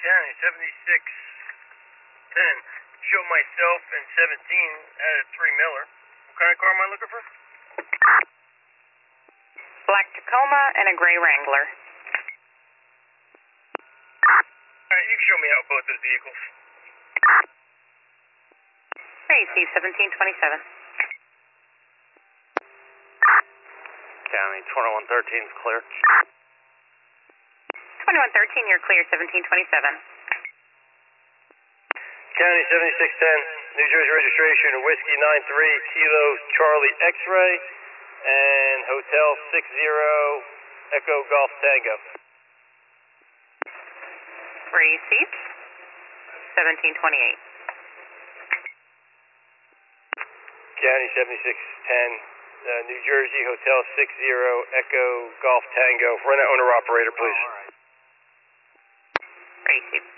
County 7610. Show myself and 17 at a 3 Miller. What kind of car am I looking for? Black Tacoma and a gray Wrangler. Alright, you can show me out both those vehicles. Receive 1727. County 2113 is clear. 2113, you're clear, 1727. County 7610, New Jersey registration, Whiskey 93, Kilo Charlie X-Ray, and Hotel 60 Echo Golf Tango. Received. 1728. County 7610, New Jersey, Hotel 60 Echo Golf Tango. Run that owner-operator, please. Received.